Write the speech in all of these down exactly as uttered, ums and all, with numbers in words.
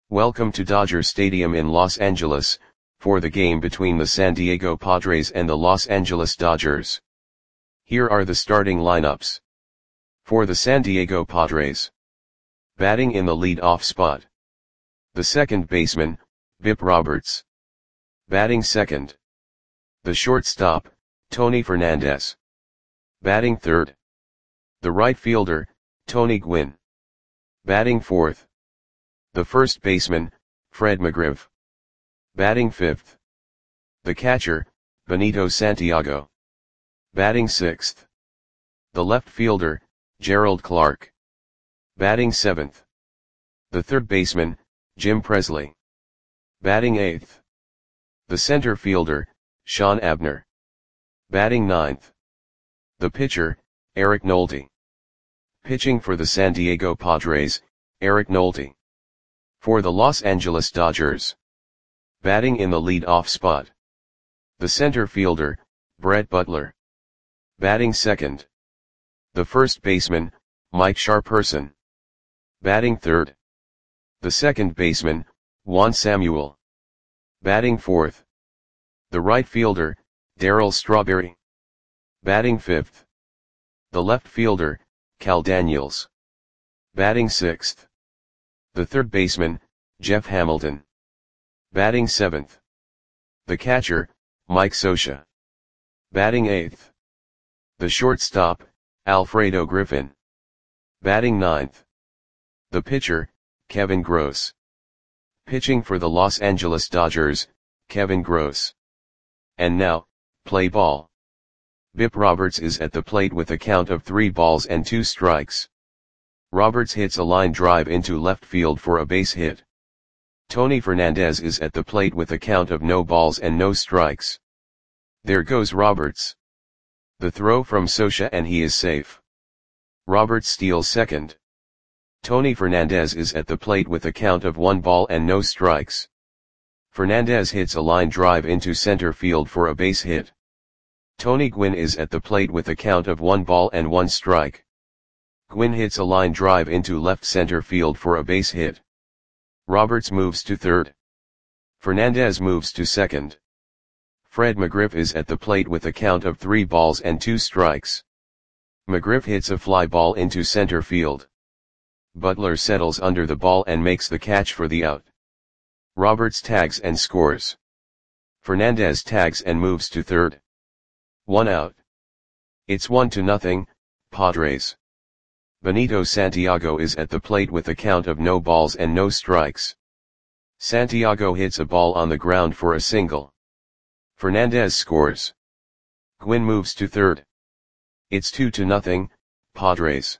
Welcome to Dodger Stadium in Los Angeles, for the game between the San Diego Padres and the Los Angeles Dodgers. Here are the starting lineups. For the San Diego Padres. Batting in the lead-off spot. The second baseman, Bip Roberts. Batting second. The shortstop, Tony Fernandez. Batting third. The right fielder, Tony Gwynn. Batting fourth. The first baseman, Fred McGriff. Batting fifth. The catcher, Benito Santiago. Batting sixth. The left fielder, Gerald Clark. Batting seventh. The third baseman, Jim Presley. Batting eighth. The center fielder, Sean Abner. Batting ninth. The pitcher, Eric Nolte. Pitching for the San Diego Padres, Eric Nolte. For the Los Angeles Dodgers. Batting in the lead-off spot. The center fielder, Brett Butler. Batting second. The first baseman, Mike Sharperson. Batting third. The second baseman, Juan Samuel. Batting fourth. The right fielder, Darryl Strawberry. Batting fifth. The left fielder, Cal Daniels. Batting sixth. The third baseman, Jeff Hamilton. Batting seventh. The catcher, Mike Scioscia. Batting eighth. The shortstop, Alfredo Griffin. Batting ninth. The pitcher, Kevin Gross. Pitching for the Los Angeles Dodgers, Kevin Gross. And now, play ball. Bip Roberts is at the plate with a count of three balls and two strikes. Roberts hits a line drive into left field for a base hit. Tony Fernandez is at the plate with a count of no balls and no strikes. There goes Roberts. The throw from Scioscia and he is safe. Roberts steals second. Tony Fernandez is at the plate with a count of one ball and no strikes. Fernandez hits a line drive into center field for a base hit. Tony Gwynn is at the plate with a count of one ball and one strike. Gwynn hits a line drive into left center field for a base hit. Roberts moves to third. Fernandez moves to second. Fred McGriff is at the plate with a count of three balls and two strikes. McGriff hits a fly ball into center field. Butler settles under the ball and makes the catch for the out. Roberts tags and scores. Fernandez tags and moves to third. One out. It's one to nothing, Padres. Benito Santiago is at the plate with a count of no balls and no strikes. Santiago hits a ball on the ground for a single. Fernandez scores. Gwynn moves to third. It's two to nothing, Padres.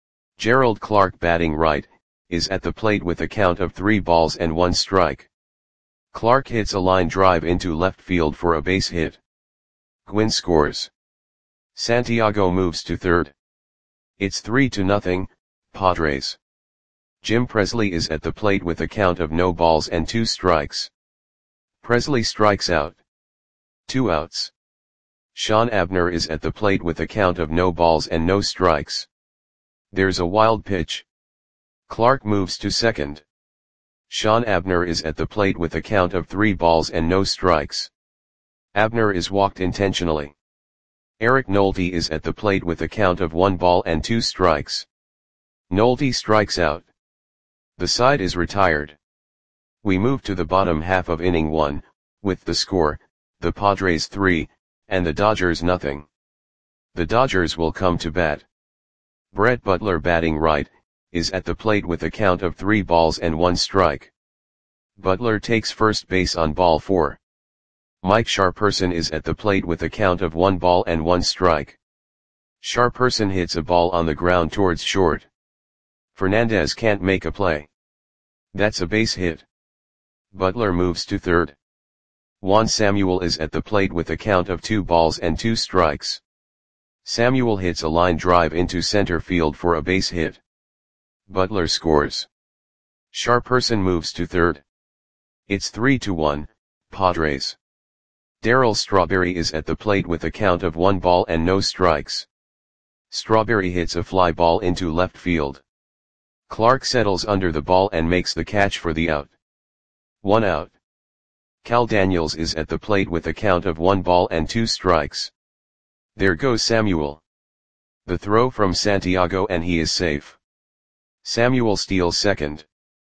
Gerald Clark, batting right, is at the plate with a count of three balls and one strike. Clark hits a line drive into left field for a base hit. Gwynn scores. Santiago moves to third. It's three to nothing, Padres. Jim Presley is at the plate with a count of no balls and two strikes. Presley strikes out. Two outs. Sean Abner is at the plate with a count of no balls and no strikes. There's a wild pitch. Clark moves to second. Sean Abner is at the plate with a count of three balls and no strikes. Abner is walked intentionally. Eric Nolte is at the plate with a count of one ball and two strikes. Nolte strikes out. The side is retired. We move to the bottom half of inning one, with the score, the Padres three, and the Dodgers nothing. The Dodgers will come to bat. Brett Butler, batting right, is at the plate with a count of three balls and one strike. Butler takes first base on ball four. Mike Sharperson is at the plate with a count of one ball and one strike. Sharperson hits a ball on the ground towards short. Fernandez can't make a play. That's a base hit. Butler moves to third. Juan Samuel is at the plate with a count of two balls and two strikes. Samuel hits a line drive into center field for a base hit. Butler scores. Sharperson moves to third. It's three to one, Padres. Darryl Strawberry is at the plate with a count of one ball and no strikes. Strawberry hits a fly ball into left field. Clark settles under the ball and makes the catch for the out. One out. Cal Daniels is at the plate with a count of one ball and two strikes. There goes Samuel. The throw from Santiago and he is safe. Samuel steals second.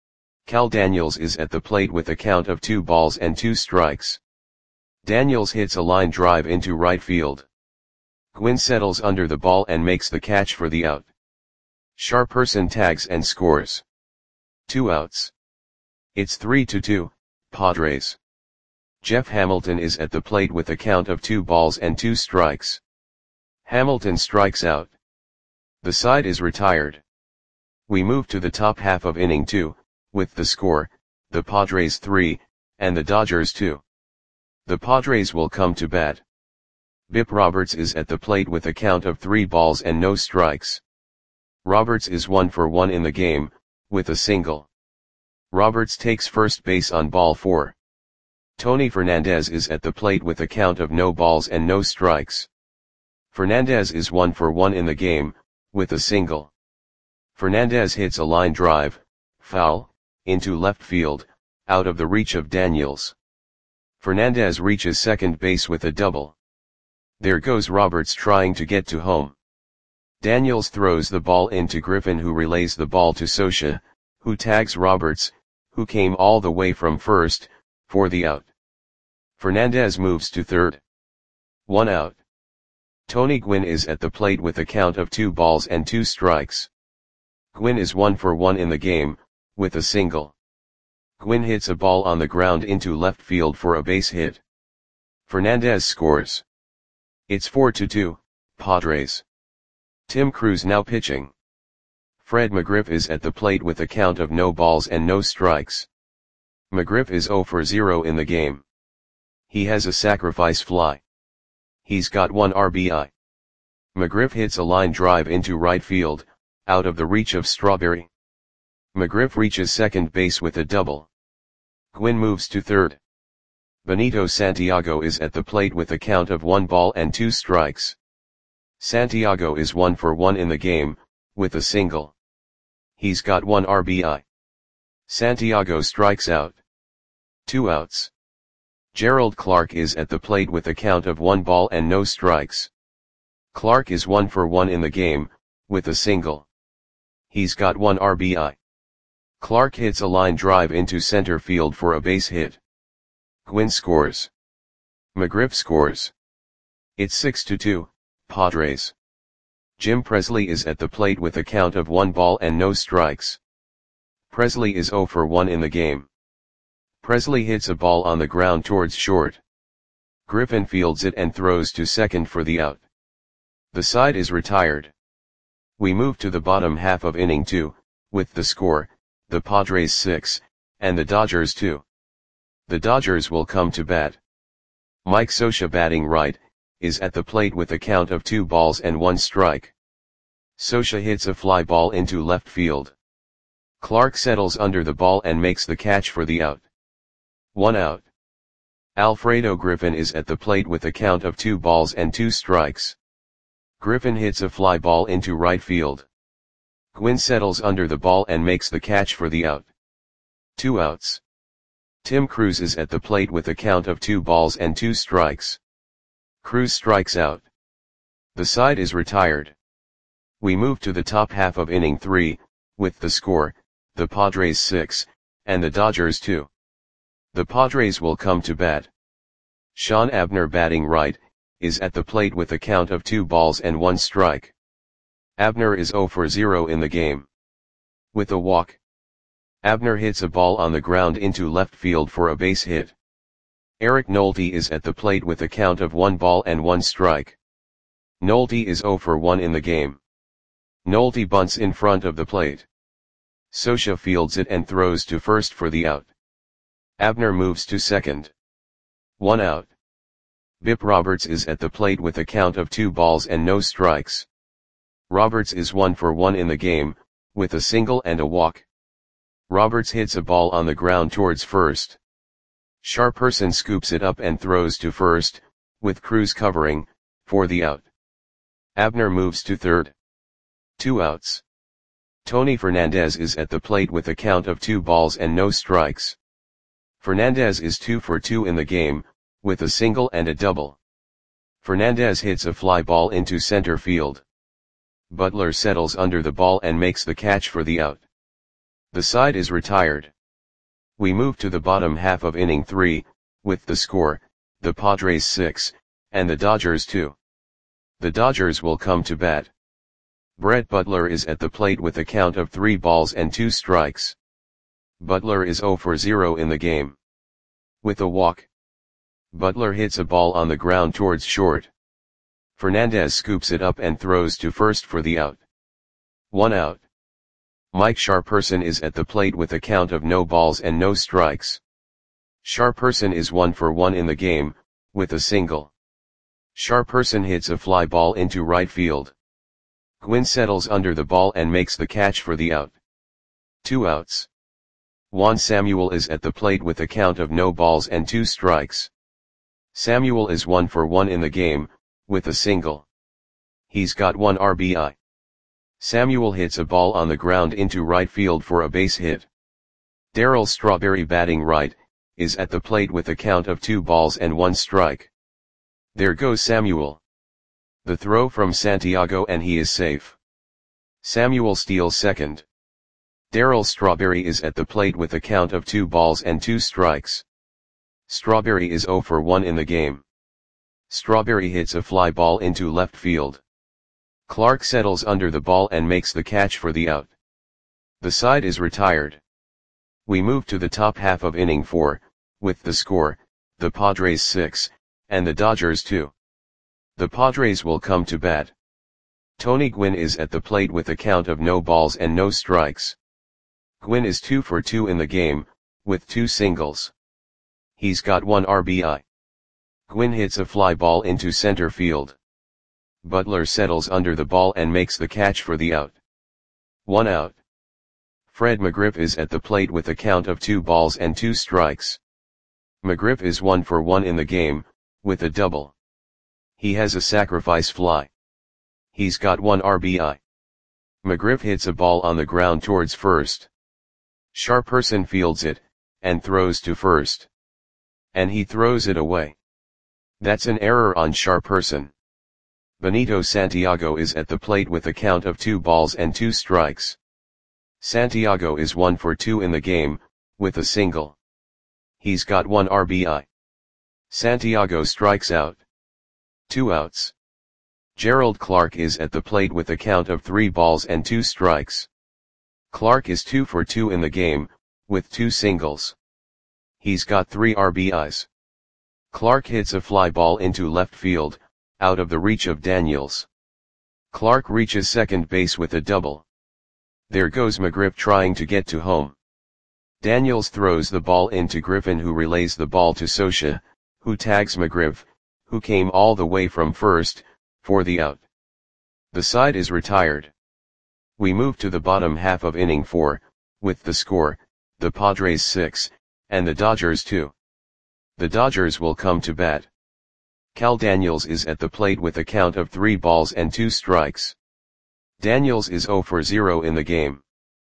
Cal Daniels is at the plate with a count of two balls and two strikes. Daniels hits a line drive into right field. Gwynn settles under the ball and makes the catch for the out. Sharperson tags and scores. Two outs. It's three to two, Padres. Jeff Hamilton is at the plate with a count of two balls and two strikes. Hamilton strikes out. The side is retired. We move to the top half of inning two, with the score, the Padres three, and the Dodgers two. The Padres will come to bat. Bip Roberts is at the plate with a count of three balls and no strikes. Roberts is one for one in the game, with a single. Roberts takes first base on ball four. Tony Fernandez is at the plate with a count of no balls and no strikes. Fernandez is one for one in the game, with a single. Fernandez hits a line drive, foul, into left field, out of the reach of Daniels. Fernandez reaches second base with a double. There goes Roberts trying to get to home. Daniels throws the ball into Griffin, who relays the ball to Scioscia, who tags Roberts, who came all the way from first, for the out. Fernandez moves to third. One out. Tony Gwynn is at the plate with a count of two balls and two strikes. Gwynn is one for one in the game, with a single. Gwynn hits a ball on the ground into left field for a base hit. Fernandez scores. It's four to two, Padres. Tim Cruz now pitching. Fred McGriff is at the plate with a count of no balls and no strikes. McGriff is zero for zero in the game. He has a sacrifice fly. He's got one R B I. McGriff hits a line drive into right field, out of the reach of Strawberry. McGriff reaches second base with a double. Gwynn moves to third. Benito Santiago is at the plate with a count of one ball and two strikes. Santiago is one for one in the game, with a single. He's got one R B I. Santiago strikes out. Two outs. Gerald Clark is at the plate with a count of one ball and no strikes. Clark is one for one in the game, with a single. He's got one R B I. Clark hits a line drive into center field for a base hit. Gwynn scores. McGriff scores. It's six to two, Padres. Jim Presley is at the plate with a count of one ball and no strikes. Presley is zero for one in the game. Presley hits a ball on the ground towards short. Griffin fields it and throws to second for the out. The side is retired. We move to the bottom half of inning two, with the score, the Padres six, and the Dodgers two. The Dodgers will come to bat. Mike Scioscia, batting right, is at the plate with a count of two balls and one strike. Scioscia hits a fly ball into left field. Clark settles under the ball and makes the catch for the out. One out. Alfredo Griffin is at the plate with a count of two balls and two strikes. Griffin hits a fly ball into right field. Gwynn settles under the ball and makes the catch for the out. Two outs. Tim Cruz is at the plate with a count of two balls and two strikes. Cruz strikes out. The side is retired. We move to the top half of inning three, with the score, the Padres six, and the Dodgers two. The Padres will come to bat. Sean Abner, batting right, is at the plate with a count of two balls and one strike. Abner is zero for zero in the game. With a walk. Abner hits a ball on the ground into left field for a base hit. Eric Nolte is at the plate with a count of one ball and one strike. Nolte is zero for one in the game. Nolte bunts in front of the plate. Scioscia fields it and throws to first for the out. Abner moves to second. One out. Bip Roberts is at the plate with a count of two balls and no strikes. Roberts is one for one in the game, with a single and a walk. Roberts hits a ball on the ground towards first. Sharperson scoops it up and throws to first, with Cruz covering, for the out. Abner moves to third. Two outs. Tony Fernandez is at the plate with a count of two balls and no strikes. Fernandez is two for two in the game, with a single and a double. Fernandez hits a fly ball into center field. Butler settles under the ball and makes the catch for the out. The side is retired. We move to the bottom half of inning three, with the score, the Padres six, and the Dodgers two. The Dodgers will come to bat. Brett Butler is at the plate with a count of three balls and two strikes. Butler is zero for zero in the game. With a walk, Butler hits a ball on the ground towards short. Fernandez scoops it up and throws to first for the out. One out. Mike Sharperson is at the plate with a count of no balls and no strikes. Sharperson is one for one in the game, with a single. Sharperson hits a fly ball into right field. Gwynn settles under the ball and makes the catch for the out. Two outs. Juan Samuel is at the plate with a count of no balls and two strikes. Samuel is one for one in the game, with a single. He's got one R B I. Samuel hits a ball on the ground into right field for a base hit. Darryl Strawberry, batting right, is at the plate with a count of two balls and one strike. There goes Samuel. The throw from Santiago and he is safe. Samuel steals second. Darryl Strawberry is at the plate with a count of two balls and two strikes. Strawberry is zero for one in the game. Strawberry hits a fly ball into left field. Clark settles under the ball and makes the catch for the out. The side is retired. We move to the top half of inning four, with the score, the Padres six, and the Dodgers two. The Padres will come to bat. Tony Gwynn is at the plate with a count of no balls and no strikes. Gwynn is two for two in the game, with two singles. He's got one R B I. Gwynn hits a fly ball into center field. Butler settles under the ball and makes the catch for the out. One out. Fred McGriff is at the plate with a count of two balls and two strikes. McGriff is one for one in the game, with a double. He has a sacrifice fly. He's got one R B I. McGriff hits a ball on the ground towards first. Sharperson fields it, and throws to first. And he throws it away. That's an error on Sharperson. Benito Santiago is at the plate with a count of two balls and two strikes. Santiago is one for two in the game, with a single. He's got one R B I. Santiago strikes out. Two outs. Gerald Clark is at the plate with a count of three balls and two strikes. Clark is two for two in the game, with two singles. He's got three R B Is. Clark hits a fly ball into left field, out of the reach of Daniels. Clark reaches second base with a double. There goes McGriff trying to get to home. Daniels throws the ball into Griffin, who relays the ball to Scioscia, who tags McGriff, who came all the way from first, for the out. The side is retired. We move to the bottom half of inning four, with the score, the Padres six, and the Dodgers two. The Dodgers will come to bat. Cal Daniels is at the plate with a count of three balls and two strikes. Daniels is zero for zero in the game.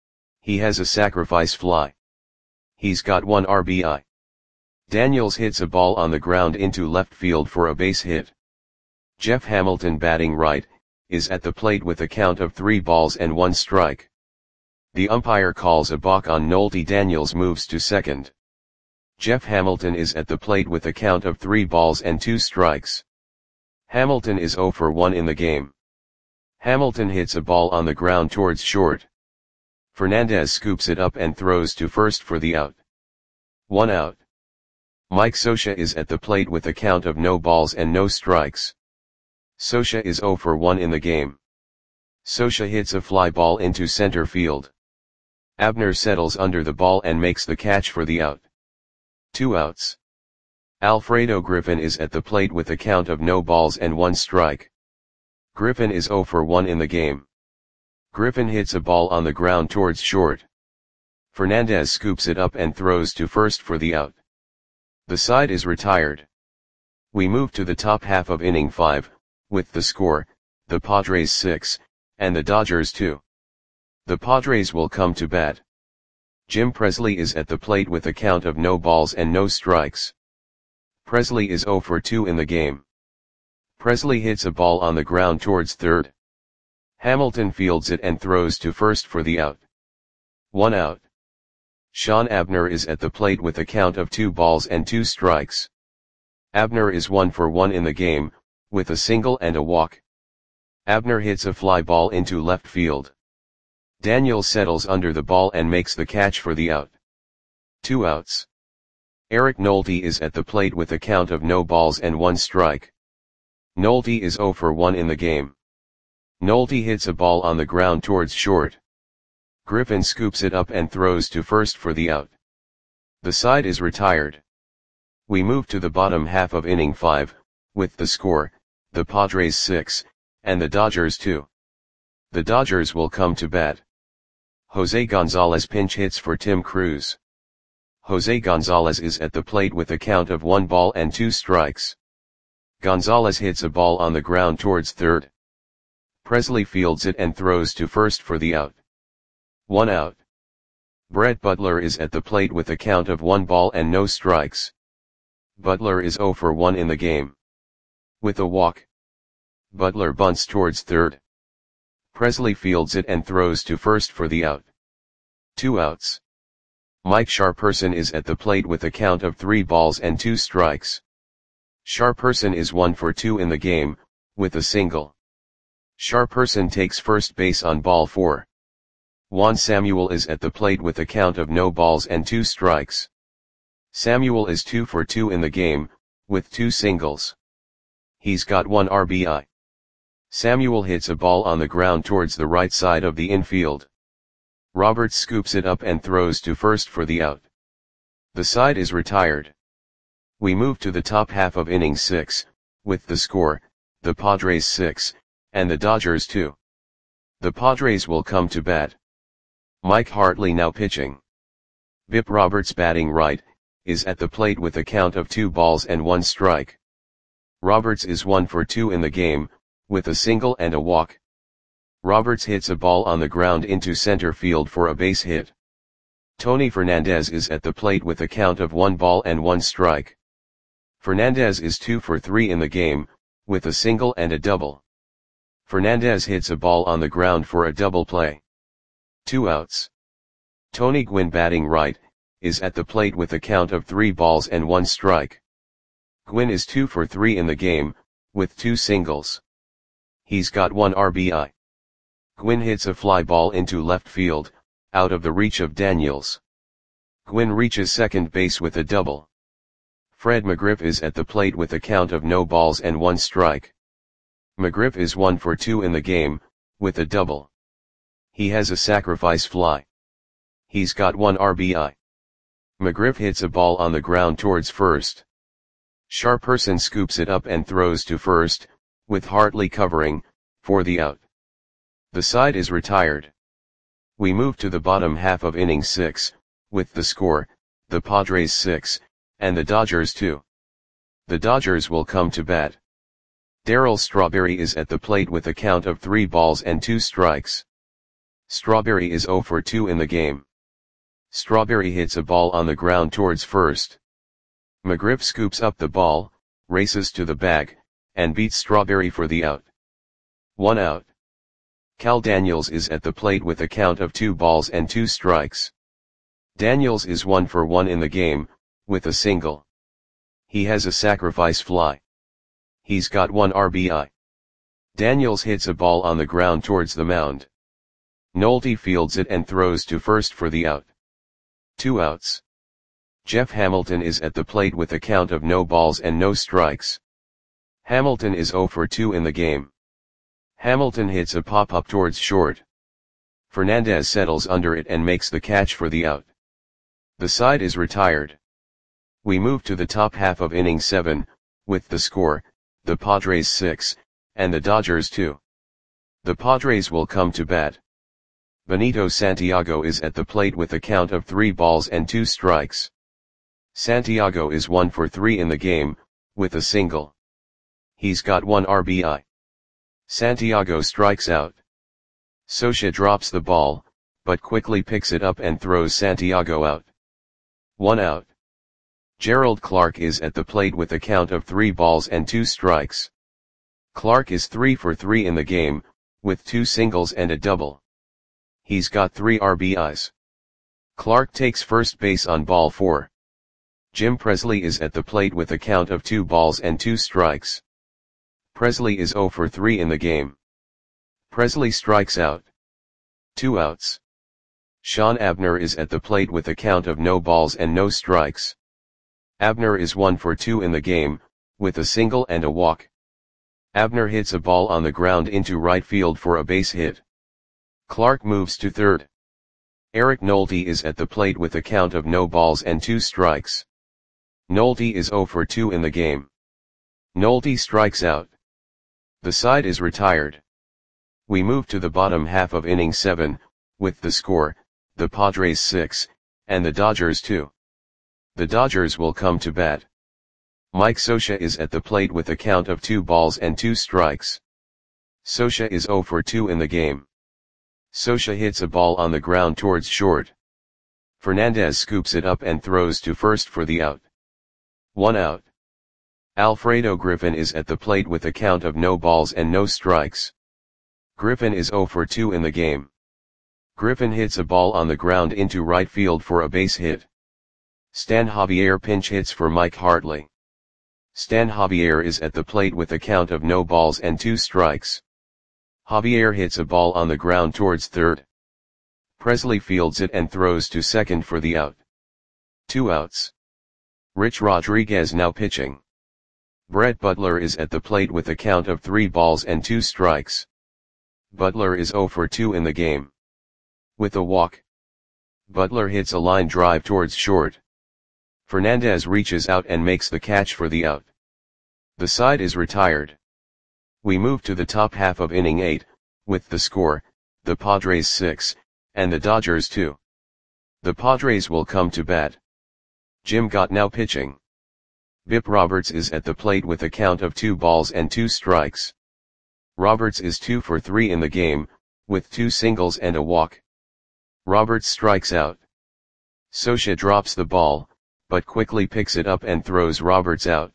He has a sacrifice fly. He's got one R B I. Daniels hits a ball on the ground into left field for a base hit. Jeff Hamilton, batting right, is at the plate with a count of three balls and one strike. The umpire calls a balk on Nolte. Daniels moves to second. Jeff Hamilton is at the plate with a count of three balls and two strikes. Hamilton is zero for one in the game. Hamilton hits a ball on the ground towards short. Fernandez scoops it up and throws to first for the out. One out. Mike Scioscia is at the plate with a count of no balls and no strikes. Scioscia is zero for one in the game. Scioscia hits a fly ball into center field. Abner settles under the ball and makes the catch for the out. Two outs. Alfredo Griffin is at the plate with a count of no balls and one strike. Griffin is zero for one in the game. Griffin hits a ball on the ground towards short. Fernandez scoops it up and throws to first for the out. The side is retired. We move to the top half of inning five, with the score, the Padres six, and the Dodgers two. The Padres will come to bat. Jim Presley is at the plate with a count of no balls and no strikes. Presley is oh for two in the game. Presley hits a ball on the ground towards third. Hamilton fields it and throws to first for the out. One out. Sean Abner is at the plate with a count of two balls and two strikes. Abner is one for one in the game, with a single and a walk. Abner hits a fly ball into left field. Daniels settles under the ball and makes the catch for the out. Two outs. Eric Nolte is at the plate with a count of no balls and one strike. Nolte is oh for one in the game. Nolte hits a ball on the ground towards short. Griffin scoops it up and throws to first for the out. The side is retired. We move to the bottom half of inning five, with the score, the Padres six, and the Dodgers two. The Dodgers will come to bat. Jose Gonzalez pinch hits for Tim Cruz. Jose Gonzalez is at the plate with a count of one ball and two strikes. Gonzalez hits a ball on the ground towards third. Presley fields it and throws to first for the out. One out. Brett Butler is at the plate with a count of one ball and no strikes. Butler is oh for one in the game. With a walk. Butler bunts towards third. Presley fields it and throws to first for the out. Two outs. Mike Sharperson is at the plate with a count of three balls and two strikes. Sharperson is one for two in the game, with a single. Sharperson takes first base on ball four. Juan Samuel is at the plate with a count of no balls and two strikes. Samuel is two for two in the game, with two singles. He's got one R B I. Samuel hits a ball on the ground towards the right side of the infield. Roberts scoops it up and throws to first for the out. The side is retired. We move to the top half of inning six, with the score, the Padres six, and the Dodgers two. The Padres will come to bat. Mike Hartley now pitching. Bip Roberts batting right, is at the plate with a count of two balls and one strike. Roberts is one for two in the game, with a single and a walk. Roberts hits a ball on the ground into center field for a base hit. Tony Fernandez is at the plate with a count of one ball and one strike. Fernandez is two for three in the game, with a single and a double. Fernandez hits a ball on the ground for a double play. Two outs. Tony Gwynn batting right, is at the plate with a count of three balls and one strike. Gwynn is two for three in the game, with two singles. He's got one R B I. Gwynn hits a fly ball into left field, out of the reach of Daniels. Gwynn reaches second base with a double. Fred McGriff is at the plate with a count of no balls and one strike. McGriff is one for two in the game, with a double. He has a sacrifice fly. He's got one R B I. McGriff hits a ball on the ground towards first. Sharperson scoops it up and throws to first, with Hartley covering, for the out. The side is retired. We move to the bottom half of inning six, with the score, the Padres six, and the Dodgers two. The Dodgers will come to bat. Darryl Strawberry is at the plate with a count of three balls and two strikes. Strawberry is oh for two in the game. Strawberry hits a ball on the ground towards first. McGriff scoops up the ball, races to the bag, and beats Strawberry for the out. One out. Cal Daniels is at the plate with a count of two balls and two strikes. Daniels is one for one in the game, with a single. He has a sacrifice fly. He's got one R B I. Daniels hits a ball on the ground towards the mound. Nolte fields it and throws to first for the out. Two outs. Jeff Hamilton is at the plate with a count of no balls and no strikes. Hamilton is oh for two in the game. Hamilton hits a pop-up towards short. Fernandez settles under it and makes the catch for the out. The side is retired. We move to the top half of inning seven, with the score, the Padres six, and the Dodgers two. The Padres will come to bat. Benito Santiago is at the plate with a count of three balls and two strikes. Santiago is one for three in the game, with a single. He's got one R B I. Santiago strikes out. Socha drops the ball, but quickly picks it up and throws Santiago out. One out. Gerald Clark is at the plate with a count of three balls and two strikes. Clark is three for three in the game, with two singles and a double. He's got three R B Is. Clark takes first base on ball four. Jim Presley is at the plate with a count of two balls and two strikes. Presley is zero for three in the game. Presley strikes out. Two outs. Sean Abner is at the plate with a count of no balls and no strikes. Abner is one for two in the game, with a single and a walk. Abner hits a ball on the ground into right field for a base hit. Clark moves to third. Eric Nolte is at the plate with a count of no balls and two strikes. Nolte is zero for two in the game. Nolte strikes out. The side is retired. We move to the bottom half of inning seven, with the score, the Padres six, and the Dodgers two. The Dodgers will come to bat. Mike Scioscia is at the plate with a count of two balls and two strikes. Scioscia is zero for two in the game. Scioscia hits a ball on the ground towards short. Fernandez scoops it up and throws to first for the out. One out. Alfredo Griffin is at the plate with a count of no balls and no strikes. Griffin is zero for two in the game. Griffin hits a ball on the ground into right field for a base hit. Stan Javier pinch hits for Mike Hartley. Stan Javier is at the plate with a count of no balls and two strikes. Javier hits a ball on the ground towards third. Presley fields it and throws to second for the out. Two outs. Rich Rodriguez now pitching. Brett Butler is at the plate with a count of three balls and two strikes. Butler is zero for two in the game. With a walk. Butler hits a line drive towards short. Fernandez reaches out and makes the catch for the out. The side is retired. We move to the top half of inning eight, with the score, the Padres six, and the Dodgers two. The Padres will come to bat. Jim Gott now pitching. Bip Roberts is at the plate with a count of two balls and two strikes. Roberts is two for three in the game, with two singles and a walk. Roberts strikes out. Scioscia drops the ball, but quickly picks it up and throws Roberts out.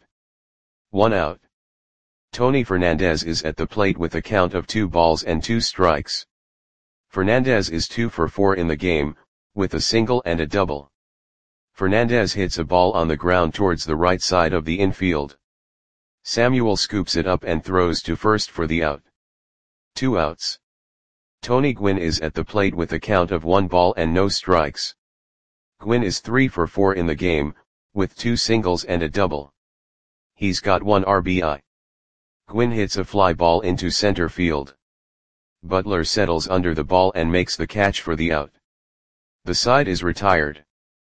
One out. Tony Fernandez is at the plate with a count of two balls and two strikes. Fernandez is two for four in the game, with a single and a double. Fernandez hits a ball on the ground towards the right side of the infield. Samuel scoops it up and throws to first for the out. Two outs. Tony Gwynn is at the plate with a count of one ball and no strikes. Gwynn is three for four in the game, with two singles and a double. He's got one R B I. Gwynn hits a fly ball into center field. Butler settles under the ball and makes the catch for the out. The side is retired.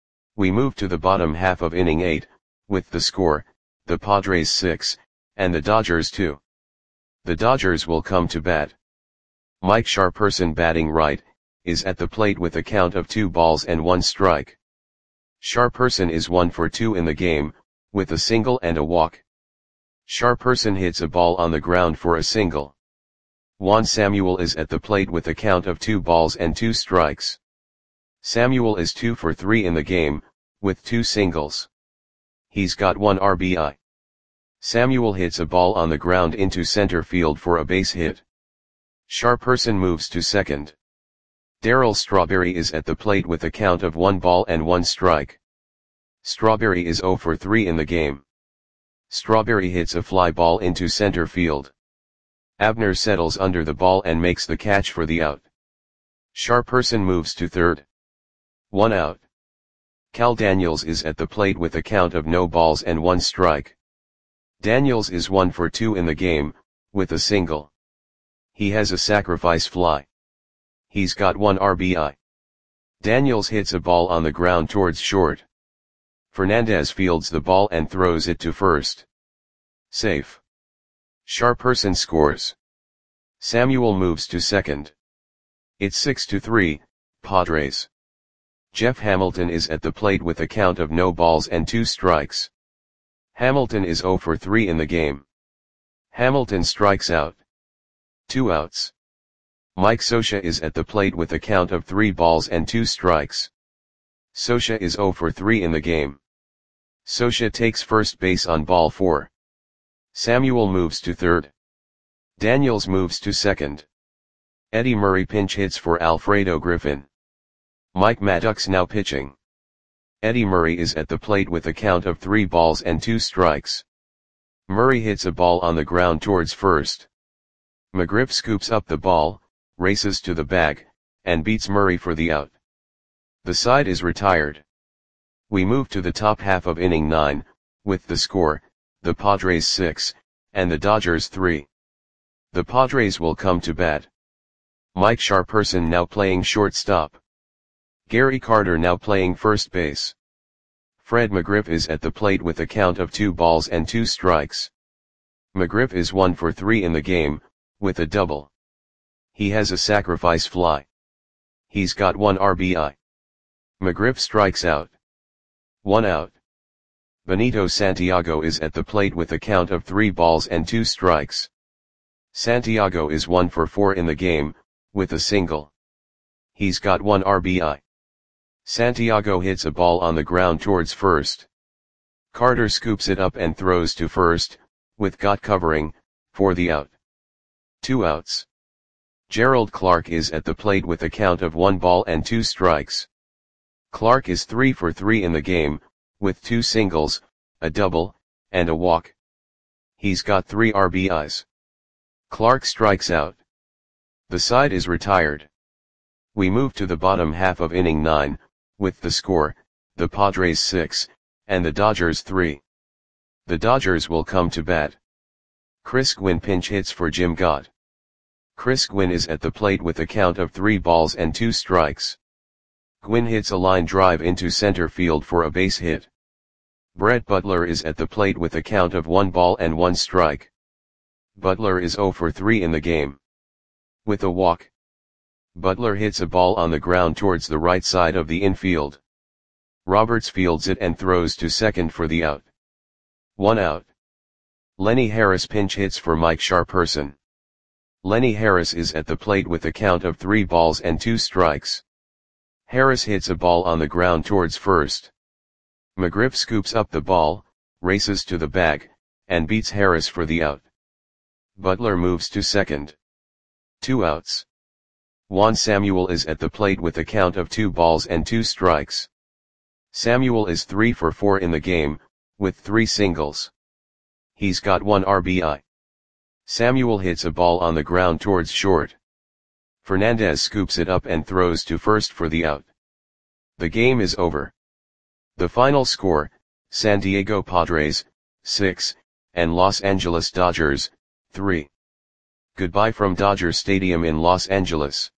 We move to the bottom half of inning eight, with the score, the Padres six, and the Dodgers two. The Dodgers will come to bat. Mike Sharperson, batting right, is at the plate with a count of two balls and one strike. Sharperson is one for two in the game, with a single and a walk. Sharperson hits a ball on the ground for a single. Juan Samuel is at the plate with a count of two balls and two strikes. Samuel is two for three in the game, with two singles. He's got one R B I. Samuel hits a ball on the ground into center field for a base hit. Sharperson moves to second. Darryl Strawberry is at the plate with a count of one ball and one strike. Strawberry is zero for three in the game. Strawberry hits a fly ball into center field. Abner settles under the ball and makes the catch for the out. Sharperson moves to third. One out. Cal Daniels is at the plate with a count of no balls and one strike. Daniels is one for two in the game, with a single. He has a sacrifice fly. He's got one R B I. Daniels hits a ball on the ground towards short. Fernandez fields the ball and throws it to first. Safe. Sharperson scores. Samuel moves to second. It's six to three, Padres. Jeff Hamilton is at the plate with a count of no balls and two strikes. Hamilton is zero for three in the game. Hamilton strikes out. Two outs. Mike Scioscia is at the plate with a count of three balls and two strikes. Scioscia is zero for three in the game. Scioscia takes first base on ball four. Samuel moves to third. Daniels moves to second. Eddie Murray pinch hits for Alfredo Griffin. Mike Maddux now pitching. Eddie Murray is at the plate with a count of three balls and two strikes. Murray hits a ball on the ground towards first. McGriff scoops up the ball, races to the bag, and beats Murray for the out. The side is retired. We move to the top half of inning nine, with the score, the Padres six, and the Dodgers three. The Padres will come to bat. Mike Sharperson now playing shortstop. Gary Carter now playing first base. Fred McGriff is at the plate with a count of two balls and two strikes. McGriff is one for three in the game, with a double. He has a sacrifice fly. He's got one R B I. McGriff strikes out. One out. Benito Santiago is at the plate with a count of three balls and two strikes. Santiago is one for four in the game, with a single. He's got one R B I. Santiago hits a ball on the ground towards first. Carter scoops it up and throws to first, with Gott covering, for the out. Two outs. Gerald Clark is at the plate with a count of one ball and two strikes. Clark is three for three in the game, with two singles, a double, and a walk. He's got three R B Is. Clark strikes out. The side is retired. We move to the bottom half of inning nine, with the score, the Padres six, and the Dodgers three. The Dodgers will come to bat. Chris Gwynn pinch hits for Jim Gott. Chris Gwynn is at the plate with a count of three balls and two strikes. Gwynn hits a line drive into center field for a base hit. Brett Butler is at the plate with a count of one ball and one strike. Butler is zero for three in the game. With a walk. Butler hits a ball on the ground towards the right side of the infield. Roberts fields it and throws to second for the out. One out. Lenny Harris pinch hits for Mike Sharperson. Lenny Harris is at the plate with a count of three balls and two strikes. Harris hits a ball on the ground towards first. McGriff scoops up the ball, races to the bag, and beats Harris for the out. Butler moves to second. Two outs. Juan Samuel is at the plate with a count of two balls and two strikes. Samuel is three for four in the game, with three singles. He's got one R B I. Samuel hits a ball on the ground towards short. Fernandez scoops it up and throws to first for the out. The game is over. The final score, San Diego Padres, six, and Los Angeles Dodgers, three. Goodbye from Dodger Stadium in Los Angeles.